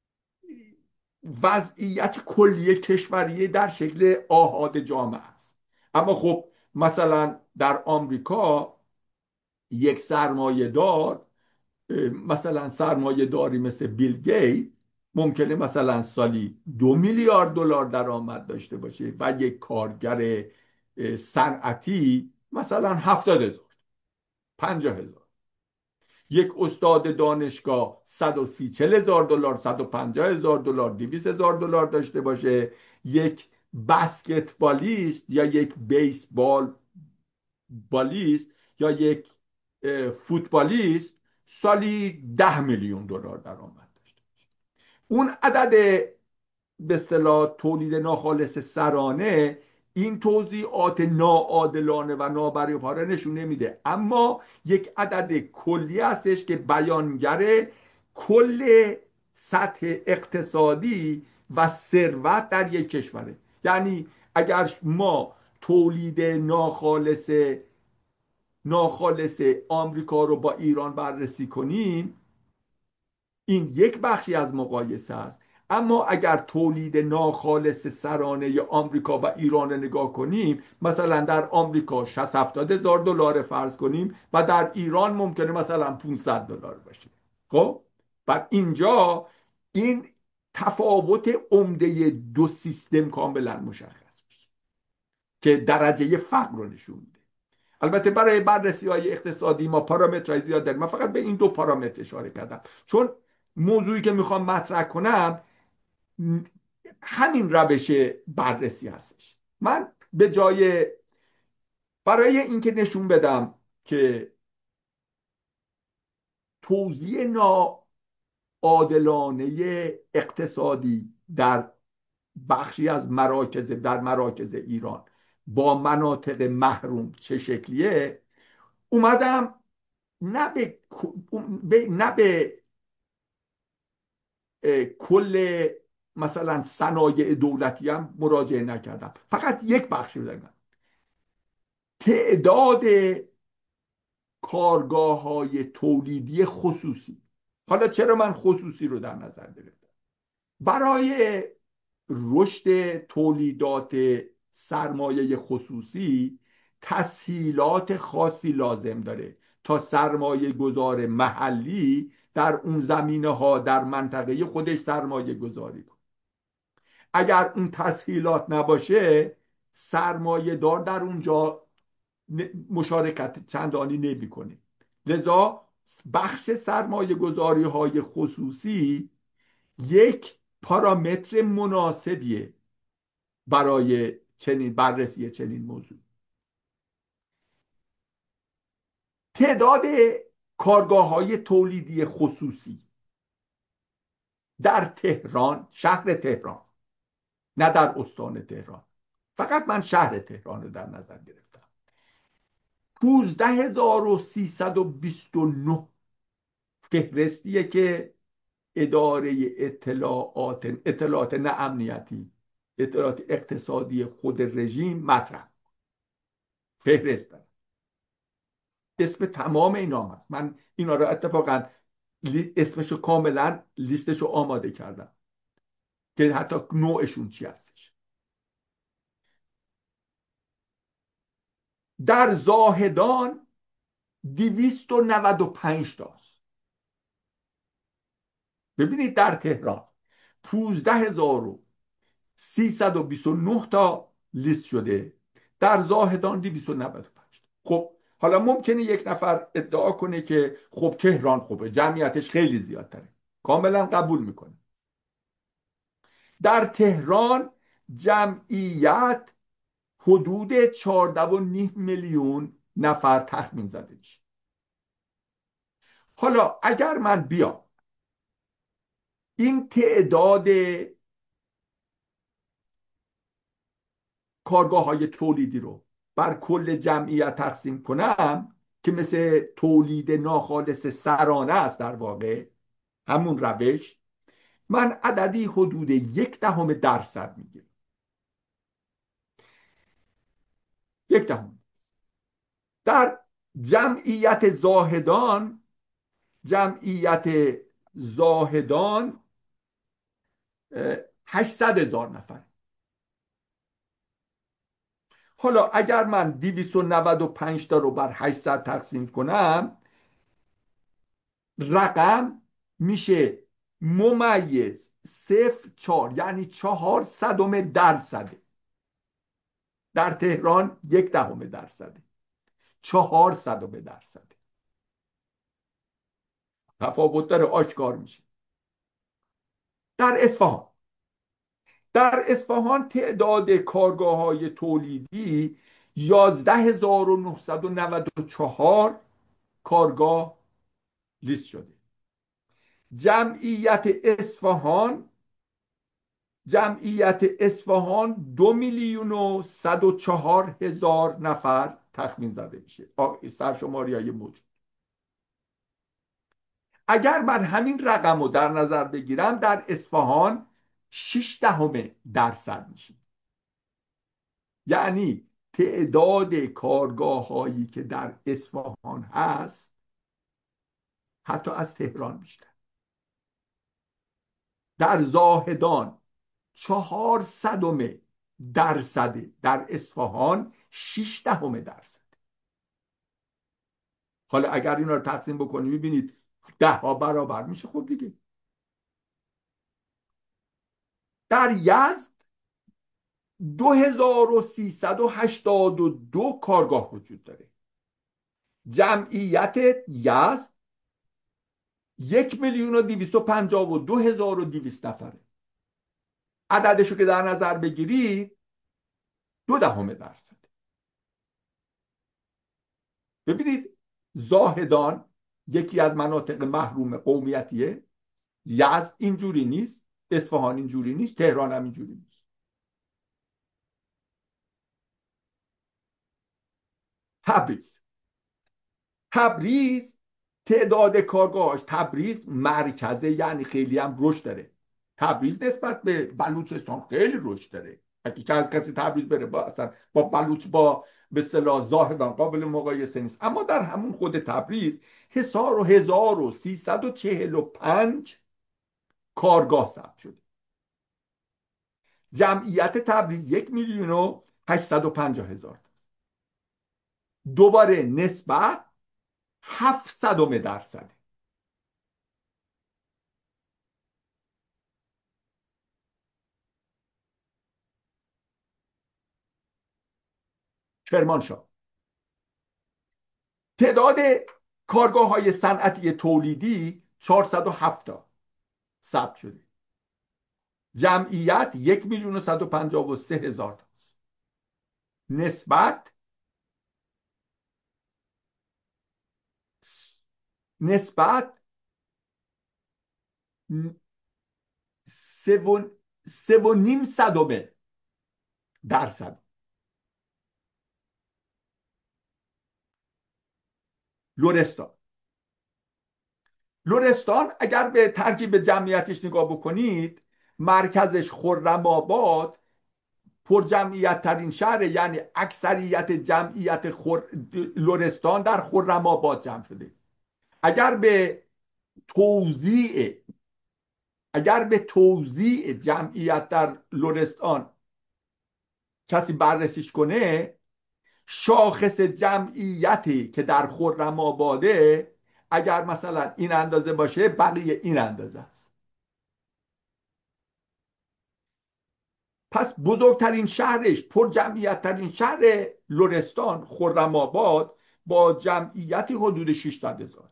وضعیت کلی کشوری در شکل آحاد جامعه است. اما خب مثلا در آمریکا یک سرمایه دار، مثلا سرمایه داری مثل بیل گیت، ممکنه مثلا سالی دو میلیارد دلار درآمد داشته باشه و یک کارگر صنعتی مثلا هفتاد هزار، پنجاه هزار. یک استاد دانشگاه صد و سی چل هزار دلار، صد و پنجاه هزار دلار، دویست هزار دلار داشته باشه. یک بسکتبالیست یا یک بیسبال بالیست یا یک فوتبالیست سالی ده میلیون دلار درآمد داشته باشه. اون عدد به اصطلاح تولید ناخالص سرانه این توضیحات ناعادلانه و نابرابر نشون نمیده، اما یک عدد کلی هستش که بیانگر کل سطح اقتصادی و ثروت در یک کشوره. یعنی اگر ما تولید ناخالص ناخالص آمریکا رو با ایران بررسی کنیم، این یک بخشی از مقایسه است. اما اگر تولید ناخالص سرانه آمریکا و ایران رو نگاه کنیم، مثلا در آمریکا شصت هفتاد هزار دلار فرض کنیم و در ایران ممکنه مثلا پانصد دلار باشه. خب بعد اینجا این تفاوت عمده دو سیستم کاملا مشخص میشه که درجه فقر رو نشون میده. البته برای بررسی های اقتصادی ما پارامترهای زیاد داریم. من فقط به این دو پارامتر اشاره کردم چون موضوعی که میخوام مطرح کنم همین روش بررسی هستش. من به جای برای اینکه نشون بدم که توزیع ناعادلانه اقتصادی در بخشی از مراکز در مراکز ایران با مناطق محروم چه شکلیه، اومدم نه به نه به کل مثلا صنایع دولتی هم مراجعه نکردم، فقط یک بخشی رو دارم: تعداد کارگاه های تولیدی خصوصی. حالا چرا من خصوصی رو در نظر گرفتم؟ برای رشد تولیدات سرمایه خصوصی تسهیلات خاصی لازم داره تا سرمایه گذار محلی در اون زمینه ها در منطقه خودش سرمایه گذاری کنه. اگر اون تسهیلات نباشه سرمایه دار در اونجا مشارکت چندانی نمیکنه. لذا بخش سرمایه گذاری های خصوصی یک پارامتر مناسبیه برای چنین بررسی چنین موضوع. تعداد کارگاه های تولیدی خصوصی در تهران، شهر تهران، نه در استان تهران، فقط من شهر تهران رو در نظر گرفتم، پانزده هزار و سیصد و بیست و نه فهرستیه که اداره اطلاعات اطلاعات نه امنیتی، اطلاعات اقتصادی خود رژیم مطرح فهرست داره. اسم تمام اینا هست. من اینا رو اتفاقا اسمشو کاملا لیستشو آماده کردم که حتی نوعشون چی هستش. در زاهدان دویست و نود و پنج تاست. ببینید در تهران پانزده هزار و سیصد و بیست و نه تا لیست شده، در زاهدان دویست و نود و پنج تا. خب حالا ممکنه یک نفر ادعا کنه که خب تهران خوبه، جمعیتش خیلی زیادتره. کاملا قبول میکنه. در تهران جمعیت حدود چهارده و نیم میلیون نفر تخمین زده میشه. حالا اگر من بیام این تعداد کارگاه های تولیدی رو بر کل جمعیت تقسیم کنم که مثل تولید ناخالص سرانه است، در واقع همون روش، من عددی حدود یک دهم درصد میگیرم. یک دهم. در جمعیت زاهدان جمعیت زاهدان هشتصد هزار نفر. حالا اگر من دویست و نود و پنج تا رو بر هشتصد تقسیم کنم، رقم میشه ممیز صفر چهار، یعنی چهار صدم درصده. در تهران یک دهم درصده، چهار صدم درصده. تفاوت داره، آشکار میشه. در اصفهان در اصفهان تعداد کارگاه های تولیدی یازده هزار و نهصد و نود و چهار کارگاه لیست شده. جمعیت اصفهان جمعیت اصفهان دو میلیون و صد و چهار هزار نفر تخمین زده میشه، سرشماری های موجود. اگر من همین رقم رو در نظر بگیرم، در اصفهان شش دهم درصد میشه. یعنی تعداد کارگاه هایی که در اصفهان هست حتی از تهران بیشتر. در زاهدان چهار صدم درصد، در اصفهان شش دهم درصد. حالا اگر اینا رو تقسیم بکنی میبینید ده ها برابر میشه. خب دیگه در یزد دو هزار و سیصد و هشتاد و دو کارگاه وجود داره. جمعیت یزد یک میلیون و دویست و پنجاه و دو هزار و دویست نفره. عددشو که در نظر بگیرید دو دهم درصد. ببینید زاهدان یکی از مناطق محروم قومیتیه. یزد اینجوری نیست، اصفهان اینجوری نیست، تهران هم اینجوری نیست. تبریز تبریز تعداد کارگاهاش، تبریز مرکزه، یعنی خیلی هم رشد داره. تبریز نسبت به بلوچستان خیلی رشد داره. اگه از کسی تبریز بره با اصلا با بلوچ با به اصطلاح زاهدان قابل مقایسه نیست. اما در همون خود تبریز هزار و هزار و سیصد و چهل و پنج کارگاه ثبت شده. جمعیت تبریز یک میلیون و هشتصد و پنجاه هزار. دوباره نسبت هفتصد درصد. کرمانشاه تعداد کارگاه های صنعتی تولیدی چهارصد و هفت ثبت شده. جمعیت یک میلیون و صد و پنجاه و سه هزار تاست. نسبت نسبت سه و, سه و نیم صدم درصد. لرستان لرستان اگر به ترکیب جمعیتش نگاه بکنید، مرکزش خرم آباد پر جمعیت ترین شهر، یعنی اکثریت جمعیت خور... لرستان در خرم آباد جمع شده. اگر به توزیع اگر به توزیع جمعیت در لرستان کسی بررسیش کنه، شاخص جمعیتی که در خرم آباده اگر مثلا این اندازه باشه، بقیه این اندازه است. پس بزرگترین شهرش، پر جمعیت ترین شهر لرستان خرم آباد با جمعیتی حدود ششصد هزار.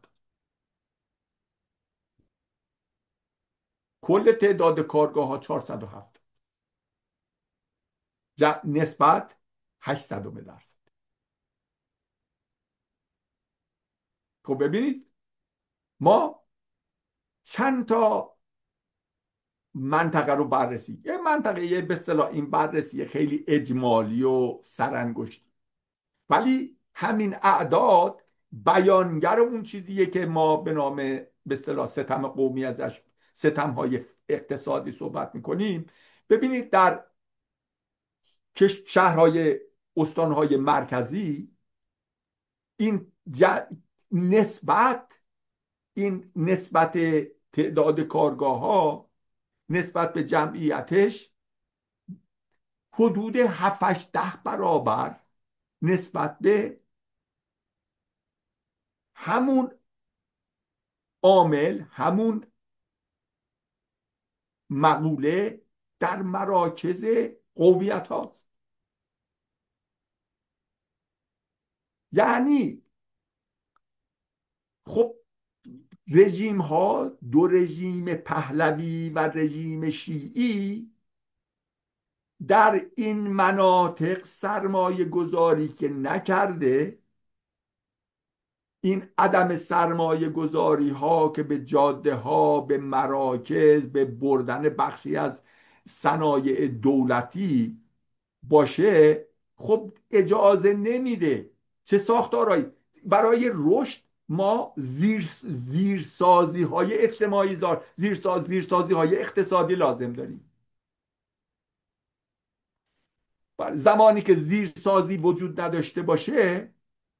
کل تعداد کارگاه ها چهارصد و هفت. نسبت هشتصد درصد. خب ببینید ما چند تا منطقه رو بررسی، یه منطقه یه به اصطلاح این بررسی خیلی اجمالی و سرانگشتی، ولی همین اعداد بیانگر اون چیزیه که ما به نام به اصطلاح ستم قومی ازش، ستم های اقتصادی صحبت میکنیم. ببینید در شهرهای استانهای مرکزی این ج... نسبت این نسبت تعداد کارگاه ها نسبت به جمعیتش حدود هفت ده برابر نسبت به همون عامل، همون مقوله در مراکز قومیت هاست. یعنی خب رژیم ها، دو رژیم پهلوی و رژیم شیعی، در این مناطق سرمایه گذاری که نکرده، این عدم سرمایه گذاری ها که به جاده ها، به مراکز، به بردن بخشی از صنایع دولتی باشه، خب اجازه نمیده. چه ساختارهایی برای رشد ما زیر زیرسازی های اجتماعی زار زیرساز زیرسازی های اقتصادی لازم داریم. زمانی که زیرسازی وجود نداشته باشه،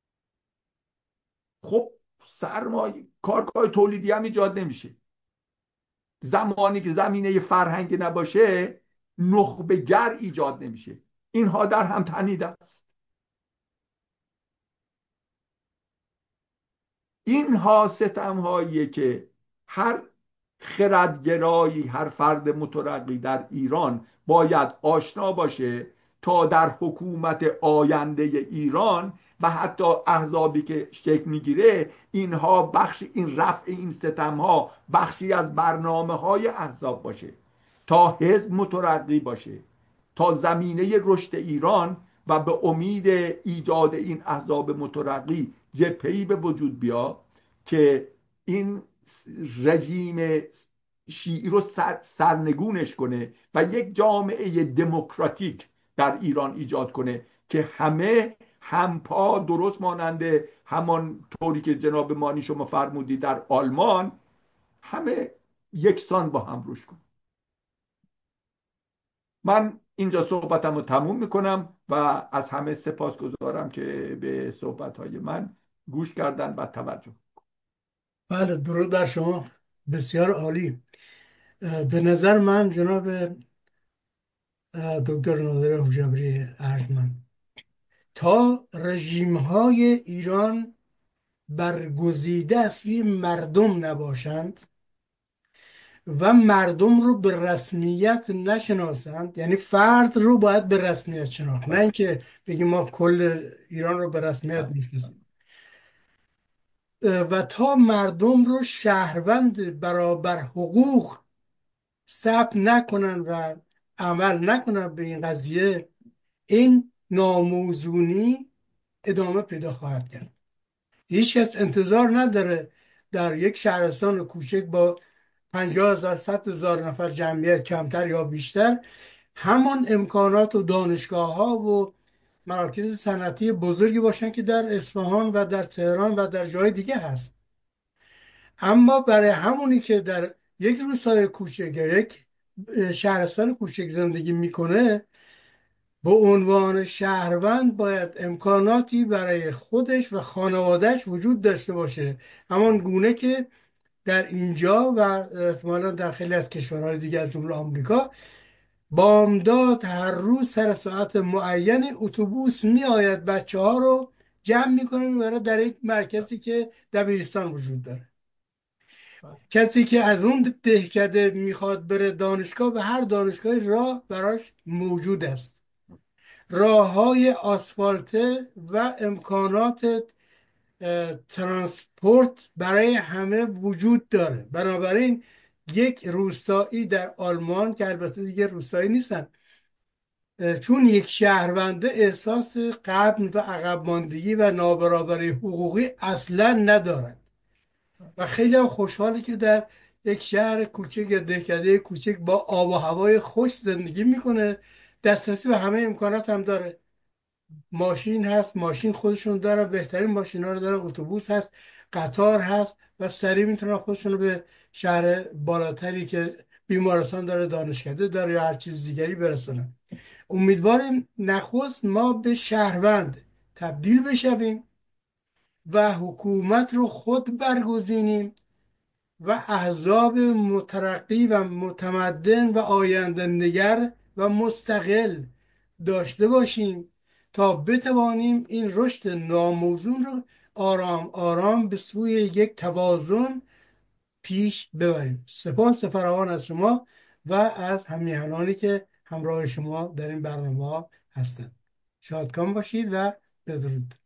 خب سرمایه کارگاه تولیدی هم ایجاد نمیشه. زمانی که زمینه فرهنگ نباشه، نخبه گر ایجاد نمیشه. اینها در هم تنیده است. اینها ستم هاییه که هر خردگرایی، هر فرد مترقی در ایران باید آشنا باشه تا در حکومت آینده ایران و حتی احزابی که شکل میگیره، اینها بخش این رفع این ستم ها بخشی از برنامه های احزاب باشه، تا حزب مترقی باشه، تا زمینه رشد ایران و به امید ایجاد این احزاب مترقی جبهه‌ای به وجود بیاد که این رژیم شیعی رو سر سرنگونش کنه و یک جامعه دموکراتیک در ایران ایجاد کنه که همه همپا، درست مانند همان طوری که جناب مانی شما فرمودی در آلمان، همه یکسان با هم روش کنه. من اینجا صحبتم رو تموم میکنم و از همه سپاس گذارم که به صحبتهای من گوش کردن و توجه. بله، درود بر شما، بسیار عالی. به نظر من جناب دکتر نادر حجابری ارجمند، تا رژیم های ایران برگزیده از سوی مردم نباشند و مردم رو به رسمیت نشناسند، یعنی فرد رو باید به رسمیت شناخت، نه اینکه بگیم ما کل ایران رو به رسمیت میشناسیم، و تا مردم رو شهروند برابر حقوق ثبت نکنن و عمل نکنن به این قضیه، این ناموزونی ادامه پیدا خواهد کرد. هیچ کس انتظار نداره در یک شهرستان کوچک با پنجاه هزار صد هزار نفر جمعیت، کمتر یا بیشتر، همان امکانات و دانشگاه ها و مراکز صنعتی بزرگی باشن که در اصفهان و در تهران و در جای دیگه هست. اما برای همونی که در یک روستای کوچک یا یک شهرستان کوچک زندگی میکنه، به عنوان شهروند باید امکاناتی برای خودش و خانوادهش وجود داشته باشه، همان گونه که در اینجا و احتمالا در خیلی از کشورهای دیگه از جمله آمریکا، بامداد هر روز سر ساعت معین اتوبوس میآید بچه ها رو جمع میکنه میبره در یک مرکزی که دبیرستان وجود داره. کسی که از اون دهکده میخواد بره دانشگاه، به هر دانشگاهی راه براش موجود است. راه های آسفالته و امکانات ترانسپورت برای همه وجود داره. بنابراین یک روستایی در آلمان، که البته دیگه روستایی نیستن، چون یک شهرونده احساس غبن و عقب ماندگی و نابرابری حقوقی اصلا ندارد و خیلی هم خوشحاله که در یک شهر کوچک یا دهکده کوچک با آب و هوای خوش زندگی میکنه، دسترسی به همه امکانات هم داره. ماشین هست، ماشین خودشون دارن، بهترین ماشین ها رو دارن، اتوبوس هست، قطار هست و سریع میتونن خودشون رو به شهر بالاتری که بیمارستان داره، دانشکده داره یا هر چیز دیگری برسونن. امیدواریم نخست ما به شهروند تبدیل بشویم و حکومت رو خود برگزینیم و احزاب مترقی و متمدن و آینده نگر و مستقل داشته باشیم تا بتوانیم این رشد ناموزون رو آرام آرام به سوی یک توازن پیش ببریم. سپاس فراوان از شما و از همیهنانی که همراه شما در این برنامه ها هستند. شادکام باشید و بدرود.